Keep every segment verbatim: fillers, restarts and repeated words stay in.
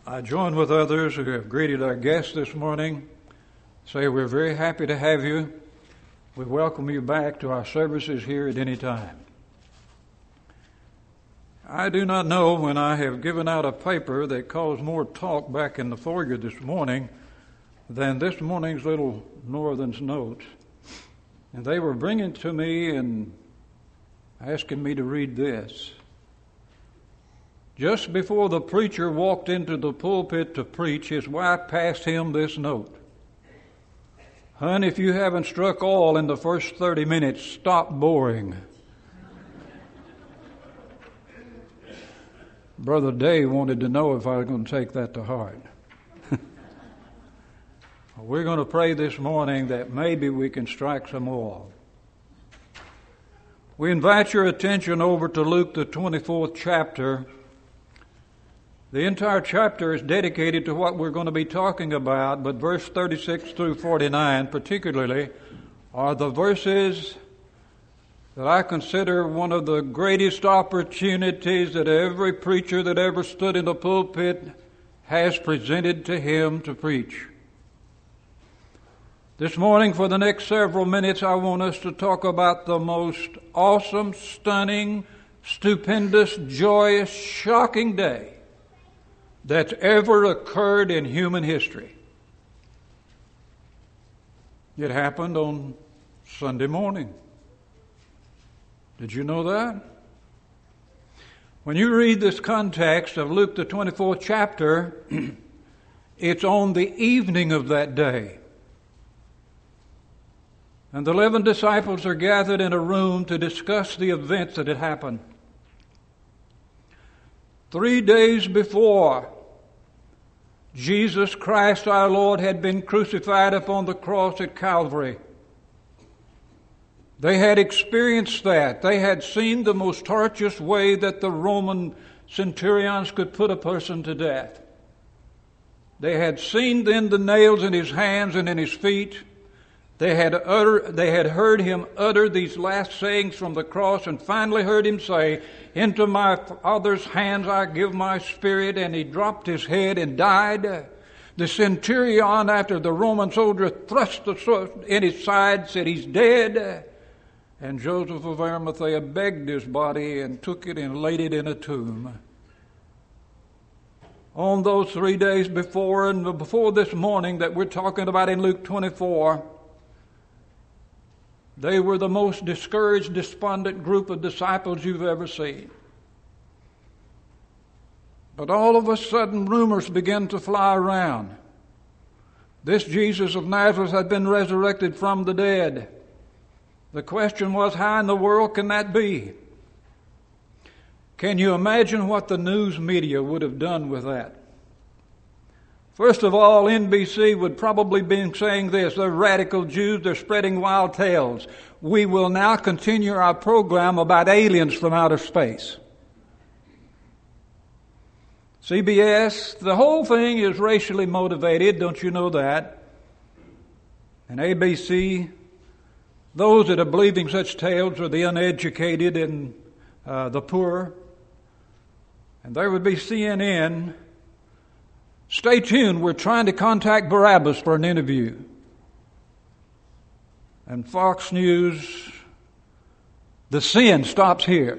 I join with others who have greeted our guests this morning. Say we're very happy to have you. We welcome you back to our services here at any time. I do not know when I have given out a paper that caused more talk back in the foyer this morning than this morning's little Northern's notes. And they were bringing to me and asking me to read this. Just before the preacher walked into the pulpit to preach, his wife passed him this note. Hon, if you haven't struck oil in the first thirty minutes, stop boring. Brother Dave wanted to know if I was going to take that to heart. We're going to pray this morning that maybe we can strike some oil. We invite your attention over to Luke, the twenty-fourth chapter. The entire chapter is dedicated to what we're going to be talking about, but verse thirty-six through forty-nine particularly are the verses that I consider one of the greatest opportunities that every preacher that ever stood in the pulpit has presented to him to preach. This morning, for the next several minutes, I want us to talk about the most awesome, stunning, stupendous, joyous, shocking day that's ever occurred in human history. It happened on Sunday morning. Did you know that? When you read this context of Luke the twenty-fourth chapter, it's on the evening of that day. And the eleven disciples are gathered in a room to discuss the events that had happened. Three days before, Jesus Christ our Lord had been crucified upon the cross at Calvary. They had experienced that. They had seen the most torturous way that the Roman centurions could put a person to death. They had seen then the nails in his hands and in his feet. They had utter, they had heard him utter these last sayings from the cross and finally heard him say, "Into my Father's hands I give my spirit," and he dropped his head and died. The centurion, after the Roman soldier thrust the sword in his side, said, "He's dead." And Joseph of Arimathea begged his body and took it and laid it in a tomb. On those three days before and before this morning that we're talking about in Luke twenty-four, they were the most discouraged, despondent group of disciples you've ever seen. But all of a sudden, rumors began to fly around. This Jesus of Nazareth had been resurrected from the dead. The question was, how in the world can that be? Can you imagine what the news media would have done with that? First of all, N B C would probably be saying this: they're radical Jews, they're spreading wild tales. We will now continue our program about aliens from outer space. C B S, the whole thing is racially motivated, don't you know that? And A B C, those that are believing such tales are the uneducated and uh, the poor. And there would be C N N. Stay tuned, we're trying to contact Barabbas for an interview. And Fox News, the sin stops here.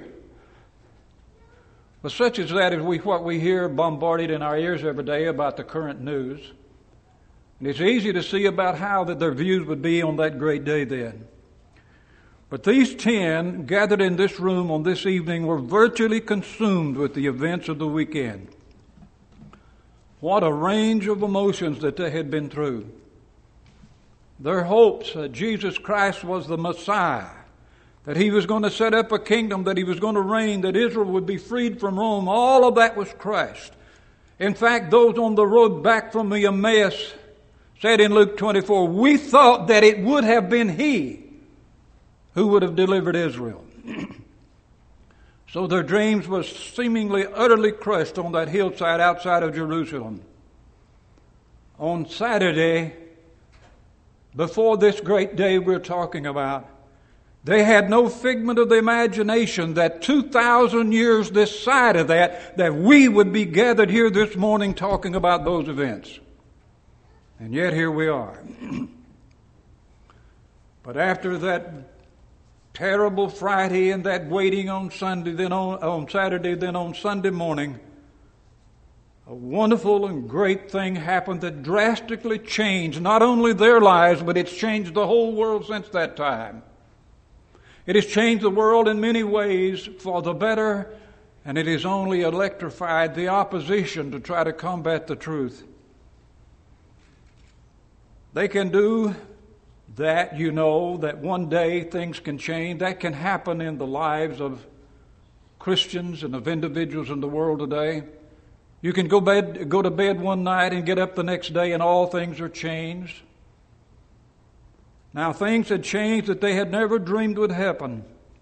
But such as that is we, what we hear bombarded in our ears every day about the current news. And it's easy to see about how that their views would be on that great day then. But these ten gathered in this room on this evening were virtually consumed with the events of the weekend. What a range of emotions that they had been through. Their hopes that Jesus Christ was the Messiah, that he was going to set up a kingdom, that he was going to reign, that Israel would be freed from Rome, all of that was crushed. In fact, those on the road back from the Emmaus said in Luke twenty-four, "We thought that it would have been he who would have delivered Israel." So their dreams were seemingly utterly crushed on that hillside outside of Jerusalem. On Saturday, before this great day we're talking about, They had no figment of the imagination that two thousand years this side of that, that we would be gathered here this morning talking about those events. And yet here we are. But after that terrible Friday and that waiting on Sunday, then on, on Saturday, then on Sunday morning, a wonderful and great thing happened that drastically changed not only their lives, but it's changed the whole world since that time. It has changed the world in many ways for the better, and it has only electrified the opposition to try to combat the truth. They can do that, you know, that one day things can change. That can happen in the lives of Christians and of individuals in the world today. You can go bed, go to bed one night and get up the next day and all things are changed. Now things had changed that they had never dreamed would happen.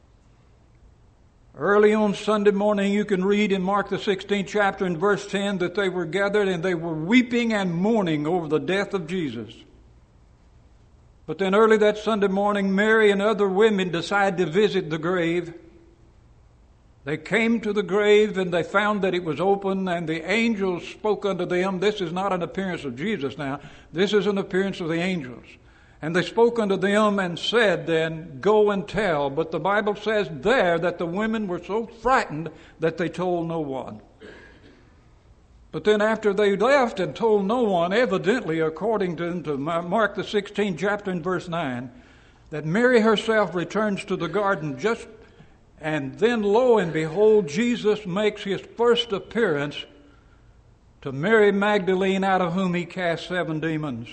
Early on Sunday morning you can read in Mark the sixteenth chapter in verse ten that they were gathered and they were weeping and mourning over the death of Jesus. But then early that Sunday morning, Mary and other women decided to visit the grave. They came to the grave and they found that it was open, and the angels spoke unto them. This is not an appearance of Jesus now. This is an appearance of the angels. And they spoke unto them and said then, go and tell. But the Bible says there that the women were so frightened that they told no one. But then after they left and told no one, evidently, according to, to Mark the sixteenth chapter and verse nine, that Mary herself returns to the garden just, and then lo and behold, Jesus makes his first appearance to Mary Magdalene, out of whom he cast seven demons.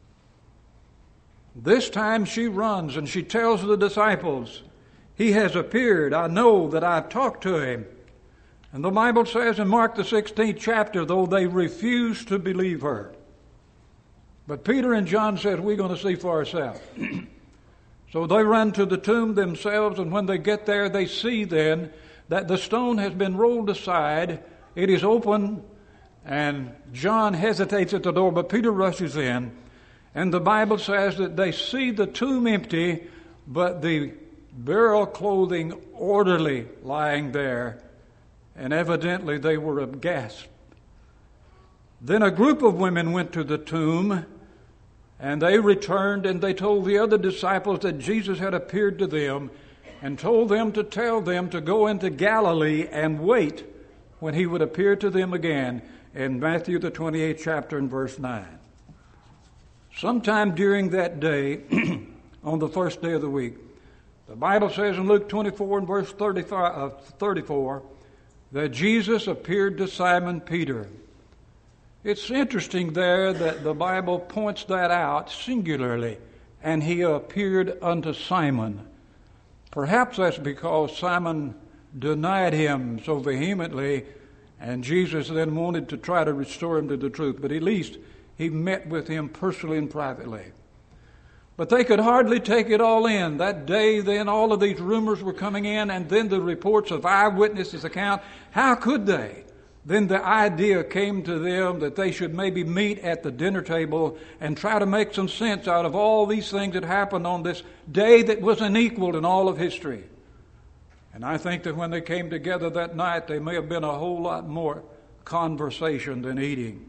This time she runs and she tells the disciples, he has appeared. I know that I've talked to him. And the Bible says in Mark the sixteenth chapter, though they refused to believe her. But Peter and John said, we're going to see for ourselves. So they run to the tomb themselves, and when they get there, they see then that the stone has been rolled aside. It is open, and John hesitates at the door, but Peter rushes in. And the Bible says that they see the tomb empty, but the burial clothing orderly lying there. And evidently they were aghast. Then a group of women went to the tomb, and they returned and they told the other disciples that Jesus had appeared to them and told them to tell them to go into Galilee and wait when he would appear to them again, in Matthew the twenty-eighth chapter and verse nine. Sometime during that day, on the first day of the week, the Bible says in Luke twenty-four and verse thirty-four, that Jesus appeared to Simon Peter. It's interesting there that the Bible points that out singularly, and he appeared unto Simon. Perhaps that's because Simon denied him so vehemently, and Jesus then wanted to try to restore him to the truth. But at least he met with him personally and privately. But they could hardly take it all in. That day, then, all of these rumors were coming in, and then the reports of eyewitnesses' account. How could they? Then the idea came to them that they should maybe meet at the dinner table and try to make some sense out of all these things that happened on this day that was unequaled in all of history. And I think that when they came together that night, there may have been a whole lot more conversation than eating.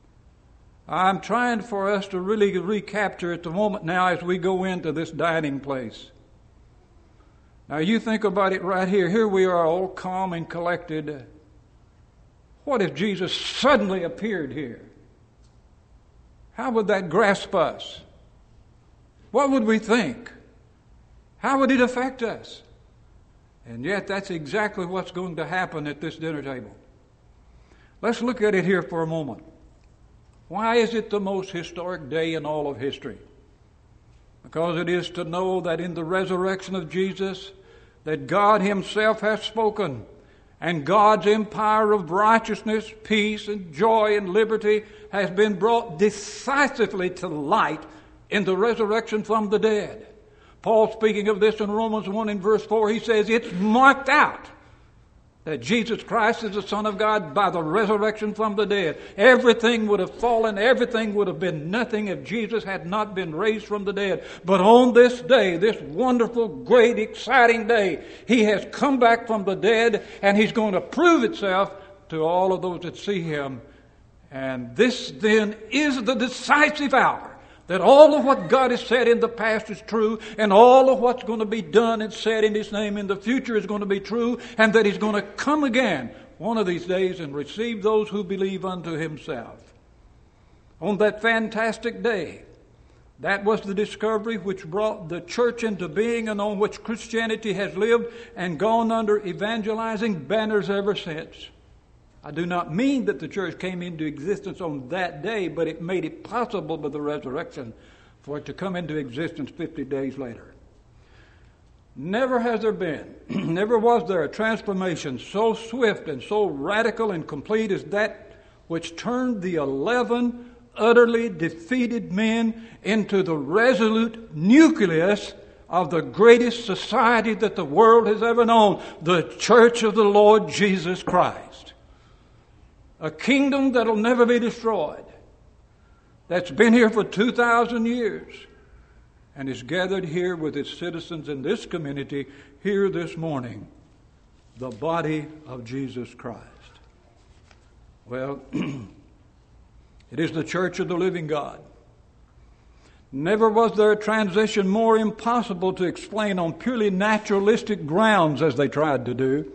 I'm trying for us to really recapture at the moment now as we go into this dining place. Now you think about it right here. Here we are all calm and collected. What if Jesus suddenly appeared here? How would that grasp us? What would we think? How would it affect us? And yet that's exactly what's going to happen at this dinner table. Let's look at it here for a moment. Why is it the most historic day in all of history? Because it is to know that in the resurrection of Jesus, that God himself has spoken, and God's empire of righteousness, peace, and joy and liberty has been brought decisively to light in the resurrection from the dead. Paul, speaking of this in Romans one in verse four, he says it's marked out that Jesus Christ is the Son of God by the resurrection from the dead. Everything would have fallen, everything would have been nothing if Jesus had not been raised from the dead. But on this day, this wonderful, great, exciting day, He has come back from the dead, and He's going to prove Himself to all of those that see Him. And this then is the decisive hour that all of what God has said in the past is true, and all of what's going to be done and said in His name in the future is going to be true, and that He's going to come again one of these days and receive those who believe unto Himself. On that fantastic day, that was the discovery which brought the church into being, and on which Christianity has lived and gone under evangelizing banners ever since. I do not mean that the church came into existence on that day, but it made it possible by the resurrection for it to come into existence fifty days later. Never has there been, never was there a transformation so swift and so radical and complete as that which turned the eleven utterly defeated men into the resolute nucleus of the greatest society that the world has ever known, the Church of the Lord Jesus Christ. A kingdom that'll never be destroyed, that's been here for two thousand years, and is gathered here with its citizens in this community here this morning, the body of Jesus Christ. Well, it is the church of the living God. Never was there a transition more impossible to explain on purely naturalistic grounds as they tried to do.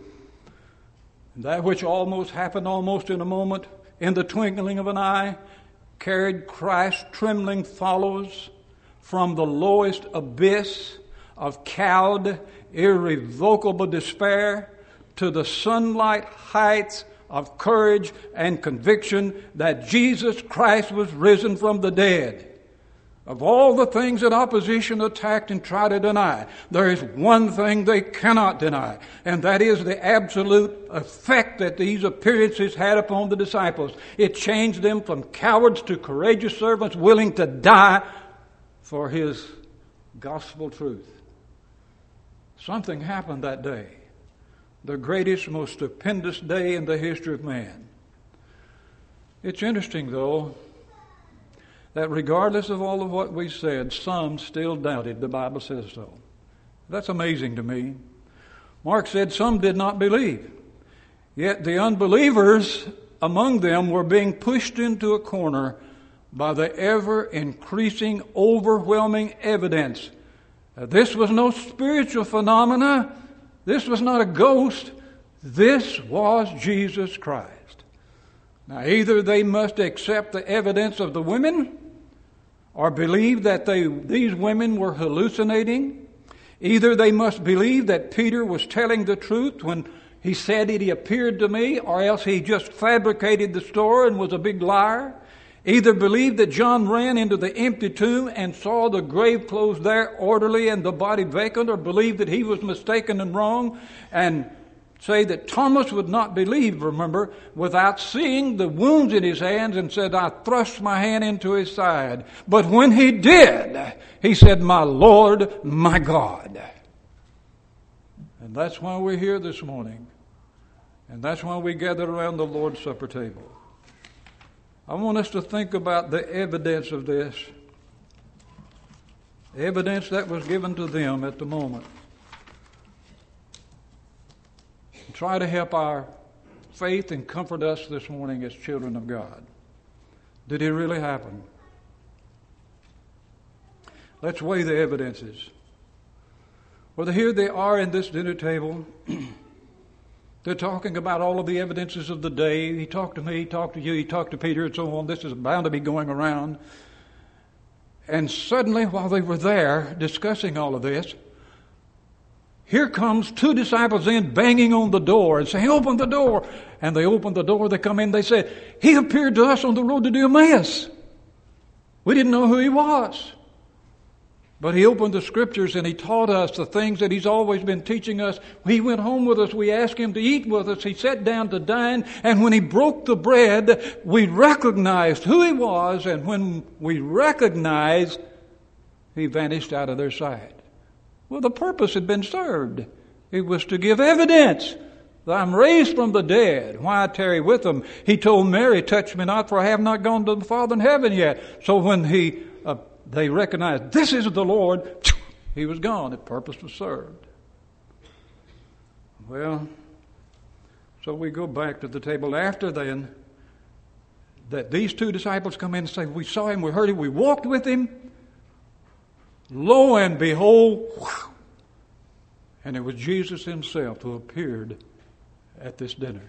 That which almost happened almost in a moment, in the twinkling of an eye, carried Christ's trembling followers from the lowest abyss of cowed, irrevocable despair to the sunlight heights of courage and conviction that Jesus Christ was risen from the dead. Of all the things that opposition attacked and tried to deny, there is one thing they cannot deny, and that is the absolute effect that these appearances had upon the disciples. It changed them from cowards to courageous servants willing to die for His gospel truth. Something happened that day, the greatest, most stupendous day in the history of man. It's interesting, though, that regardless of all of what we said, some still doubted. The Bible says so. That's amazing to me. Mark said some did not believe. Yet the unbelievers among them were being pushed into a corner by the ever-increasing, overwhelming evidence. Uh, this was no spiritual phenomena. This was not a ghost. This was Jesus Christ. Now, either they must accept the evidence of the women or believe that they, these women were hallucinating. Either they must believe that Peter was telling the truth when he said it, he appeared to me, or else he just fabricated the story and was a big liar. Either believe that John ran into the empty tomb and saw the grave closed there orderly and the body vacant, or believe that he was mistaken and wrong, and say that Thomas would not believe, remember, without seeing the wounds in his hands, and said, I thrust my hand into his side. But when he did, he said, my Lord, my God. And that's why we're here this morning. And that's why we gather around the Lord's Supper table. I want us to think about the evidence of this. The evidence that was given to them at the moment. Try to help our faith and comfort us this morning as children of God. Did it really happen? Let's weigh the evidences. Well, here they are in this dinner table. They're talking about all of the evidences of the day. He talked to me, he talked to you, he talked to Peter, and so on. This is bound to be going around. And suddenly, while they were there discussing all of this, here comes two disciples in banging on the door and saying, open the door. And they open the door, they come in, they said, he appeared to us on the road to Emmaus. We didn't know who he was. But he opened the scriptures and he taught us the things that he's always been teaching us. He went home with us. We asked him to eat with us. He sat down to dine. And when he broke the bread, we recognized who he was. And when we recognized, he vanished out of their sight. Well, the purpose had been served. It was to give evidence that I'm raised from the dead. Why tarry with them? He told Mary, touch me not, for I have not gone to the Father in heaven yet. So when he, uh, they recognized, this is the Lord, he was gone. The purpose was served. Well, so we go back to the table after then, that these two disciples come in and say, we saw him, we heard him, we walked with him. Lo and behold, whew, and it was Jesus himself who appeared at this dinner.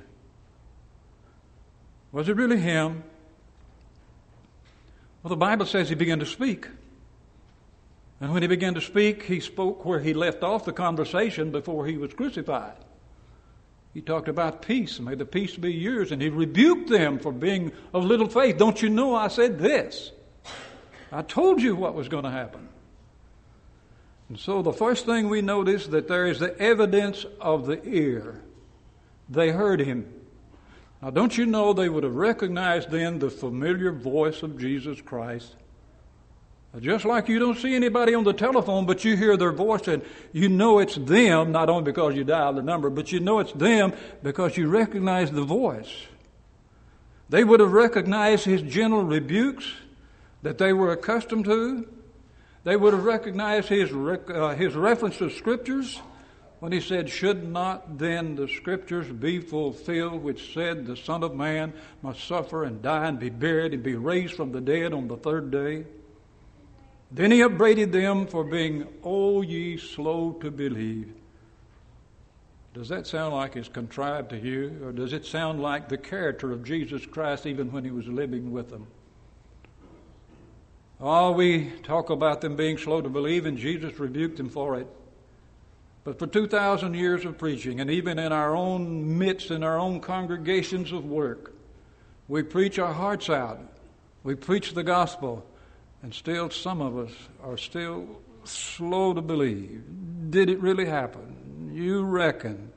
Was it really him? Well, the Bible says he began to speak. And when he began to speak, he spoke where he left off the conversation before he was crucified. He talked about peace, may the peace be yours, and he rebuked them for being of little faith. Don't you know I said this? I told you what was going to happen. And so the first thing we notice that there is the evidence of the ear. They heard him. Now don't you know they would have recognized then the familiar voice of Jesus Christ? Just like you don't see anybody on the telephone, but you hear their voice and you know it's them, not only because you dialed the number, but you know it's them because you recognize the voice. They would have recognized his gentle rebukes that they were accustomed to. They would have recognized his rec- uh, his reference to Scriptures when he said, should not then the Scriptures be fulfilled, which said the Son of Man must suffer and die and be buried and be raised from the dead on the third day? Then he upbraided them for being, O ye slow to believe. Does that sound like it's contrived to you? Or does it sound like the character of Jesus Christ even when he was living with them? Oh, we talk about them being slow to believe, and Jesus rebuked them for it. But for two thousand years of preaching, and even in our own midst, in our own congregations of work, we preach our hearts out. We preach the gospel. And still some of us are still slow to believe. Did it really happen? You reckon.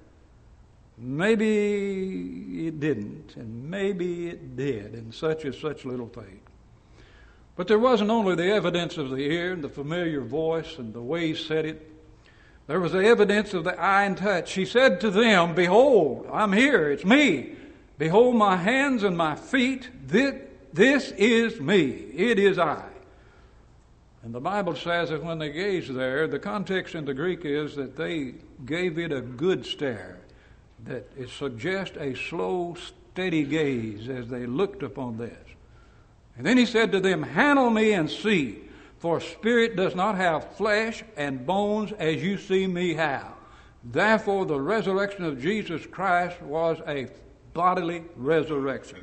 Maybe it didn't, and maybe it did, and such is such little faith. But there wasn't only the evidence of the ear and the familiar voice and the way he said it. There was the evidence of the eye and touch. He said to them, behold, I'm here, it's me. Behold my hands and my feet. This, this is me. It is I. And the Bible says that when they gazed there, the context in the Greek is that they gave it a good stare, that it suggests a slow, steady gaze as they looked upon this. And then he said to them, handle me and see, for spirit does not have flesh and bones as you see me have. Therefore the resurrection of Jesus Christ was a bodily resurrection.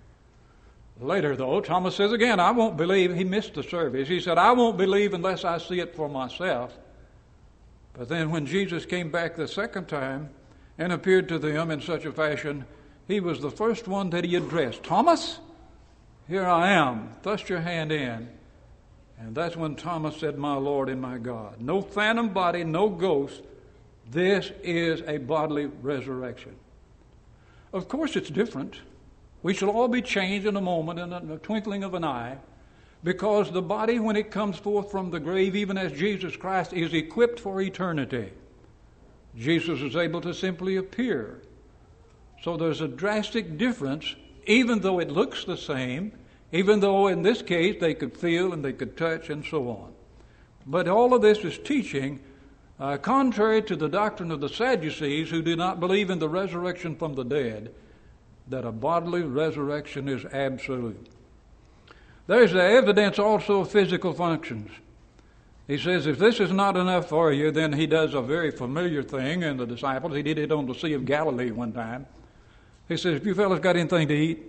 Later, though, Thomas says again, I won't believe. He missed the service. He said, I won't believe unless I see it for myself. But then when Jesus came back the second time and appeared to them in such a fashion, he was the first one that he addressed. Thomas, here I am. Thrust your hand in. And that's when Thomas said, my Lord and my God. No phantom body, no ghost. This is a bodily resurrection. Of course, it's different. We shall all be changed in a moment, in a twinkling of an eye, because the body, when it comes forth from the grave, even as Jesus Christ, is equipped for eternity. Jesus is able to simply appear. So there's a drastic difference, even though it looks the same, even though in this case they could feel and they could touch and so on. But all of this is teaching, uh, contrary to the doctrine of the Sadducees, who do not believe in the resurrection from the dead, that a bodily resurrection is absolute. There's the evidence also of physical functions. He says, if this is not enough for you, then he does a very familiar thing in the disciples. He did it on the Sea of Galilee one time. He says, if you fellas got anything to eat?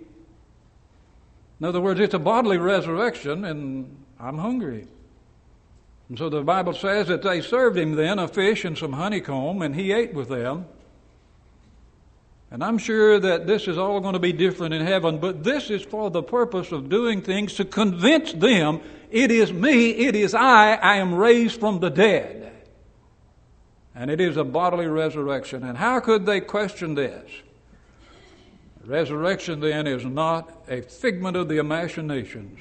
In other words, it's a bodily resurrection, and I'm hungry. And so the Bible says that they served him then a fish and some honeycomb, and he ate with them. And I'm sure that this is all going to be different in heaven, but this is for the purpose of doing things to convince them, it is me, it is I, I am raised from the dead. And it is a bodily resurrection. And how could they question this? Resurrection then is not a figment of the imaginations.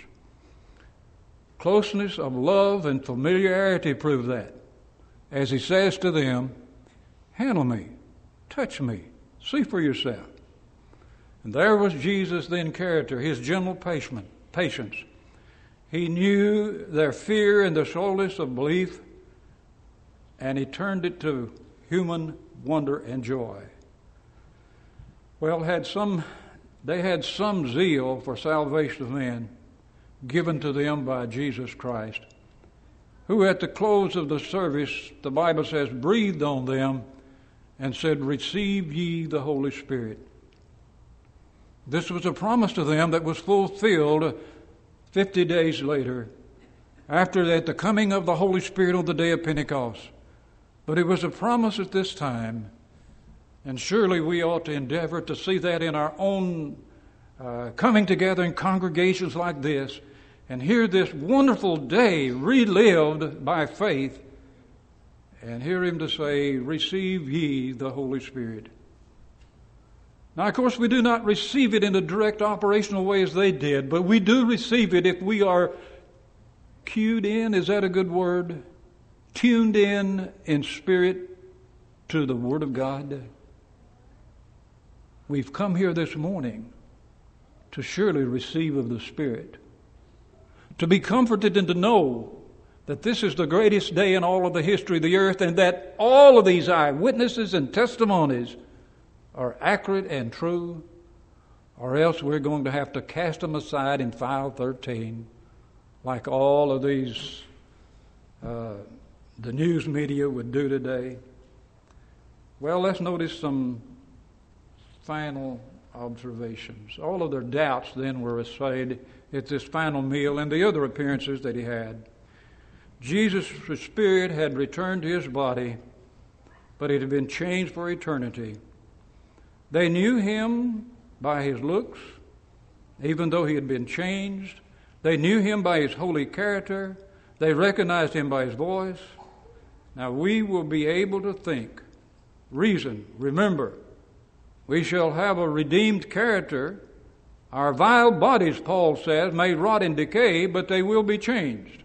Closeness of love and familiarity prove that. As he says to them, handle me, touch me, See for yourself. And there was Jesus then character, his gentle patience. He knew their fear and the slowness of belief, and he turned it to human wonder and joy. Well, had some they had some zeal for salvation of men given to them by Jesus Christ, who at the close of the service, the Bible says, breathed on them and said, "Receive ye the Holy Spirit." This was a promise to them that was fulfilled fifty days later, after that, the coming of the Holy Spirit on the day of Pentecost. But it was a promise at this time, and surely we ought to endeavor to see that in our own uh, coming together in congregations like this, and hear this wonderful day relived by faith, and hear him to say, "Receive ye the Holy Spirit." Now, of course, we do not receive it in a direct operational way as they did, but we do receive it if we are cued in, is that a good word? Tuned in in spirit to the Word of God. We've come here this morning to surely receive of the Spirit, to be comforted and to know that this is the greatest day in all of the history of the earth, and that all of these eyewitnesses and testimonies are accurate and true, or else we're going to have to cast them aside in file thirteen, like all of these, uh, the news media would do today. Well, let's notice some final observations. All of their doubts then were assuaged at this final meal and the other appearances that he had. Jesus' spirit had returned to his body, but it had been changed for eternity. They knew him by his looks, even though he had been changed. They knew him by his holy character. They recognized him by his voice. Now we will be able to think, reason, remember, we shall have a redeemed character. Our vile bodies, Paul says, may rot and decay, but they will be changed.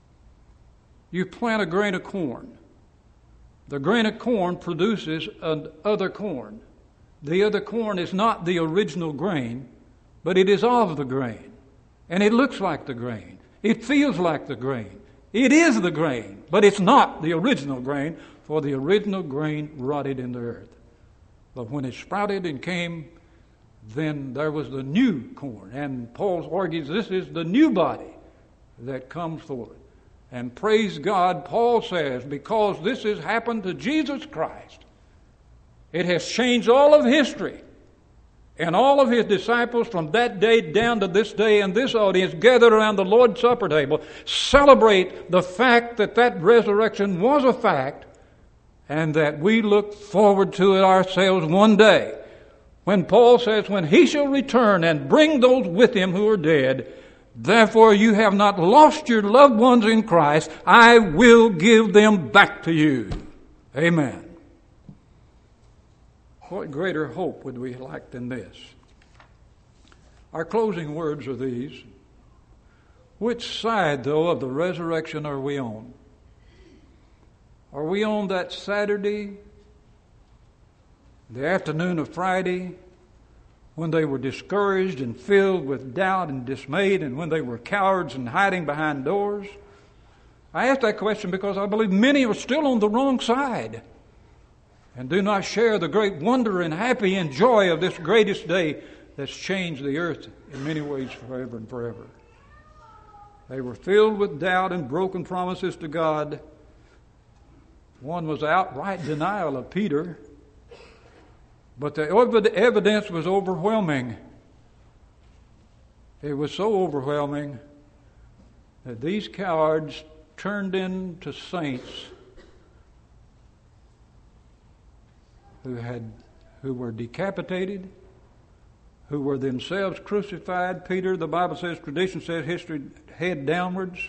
You plant a grain of corn. The grain of corn produces another corn. The other corn is not the original grain, but it is of the grain. And it looks like the grain. It feels like the grain. It is the grain, but it's not the original grain, for the original grain rotted in the earth. But when it sprouted and came, then there was the new corn. And Paul argues this is the new body that comes forth. And praise God, Paul says, because this has happened to Jesus Christ, it has changed all of history. And all of his disciples from that day down to this day, and this audience gathered around the Lord's Supper table celebrate the fact that that resurrection was a fact, and that we look forward to it ourselves one day. When Paul says, when he shall return and bring those with him who are dead, therefore you have not lost your loved ones in Christ, I will give them back to you. Amen. What greater hope would we like than this? Our closing words are these. Which side, though, of the resurrection are we on? Are we on that Saturday, the afternoon of Friday, when they were discouraged and filled with doubt and dismayed, and when they were cowards and hiding behind doors? I ask that question because I believe many are still on the wrong side and do not share the great wonder and happy and joy of this greatest day that's changed the earth in many ways forever and forever. They were filled with doubt and broken promises to God. One was outright denial of Peter, but the evidence was overwhelming. It was so overwhelming that these cowards turned into saints who had, who were decapitated, who were themselves crucified. Peter, the Bible says, tradition says, history head downwards.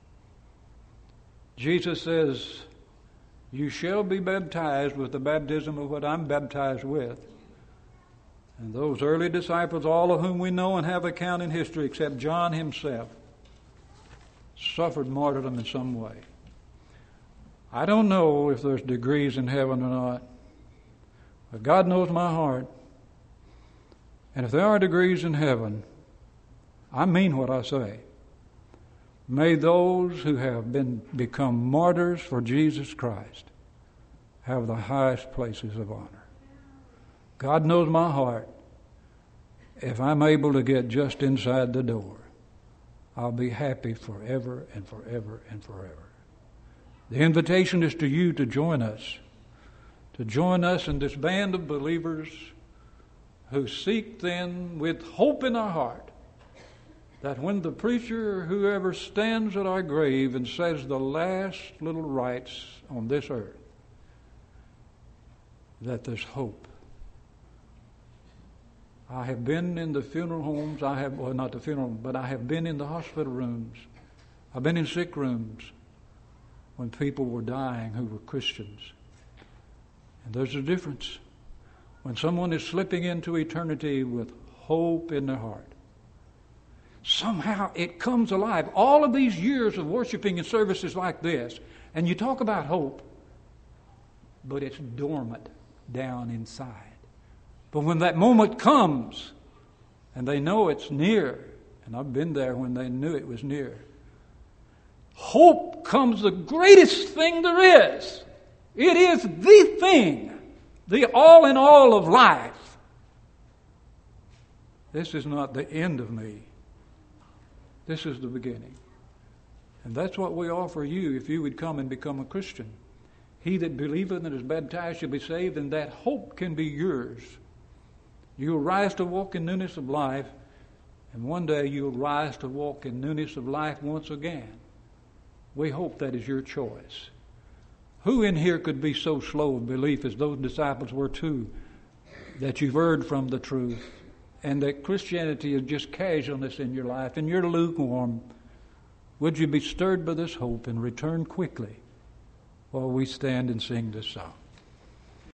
Jesus says, you shall be baptized with the baptism of what I'm baptized with. And those early disciples, all of whom we know and have account in history, except John himself, suffered martyrdom in some way. I don't know if there's degrees in heaven or not. But God knows my heart. And if there are degrees in heaven, I mean what I say. May those who have been become martyrs for Jesus Christ have the highest places of honor. God knows my heart. If I'm able to get just inside the door, I'll be happy forever and forever and forever. The invitation is to you to join us, to join us in this band of believers who seek then with hope in our heart that when the preacher or whoever stands at our grave and says the last little rites on this earth, that there's hope. I have been in the funeral homes, I have, well, not the funeral, but I have been in the hospital rooms. I've been in sick rooms when people were dying who were Christians. And there's a difference. When someone is slipping into eternity with hope in their heart, somehow it comes alive. All of these years of worshiping in services like this, and you talk about hope, but it's dormant down inside. But when that moment comes, and they know it's near, and I've been there when they knew it was near, hope comes the greatest thing there is. It is the thing, the all in all of life. This is not the end of me. This is the beginning. And that's what we offer you if you would come and become a Christian. He that believeth and is baptized shall be saved, and that hope can be yours. You'll rise to walk in newness of life, and one day you'll rise to walk in newness of life once again. We hope that is your choice. Who in here could be so slow of belief as those disciples were too, that you've erred from the truth, and that Christianity is just casualness in your life, and you're lukewarm? Would you be stirred by this hope and return quickly while we stand and sing this song?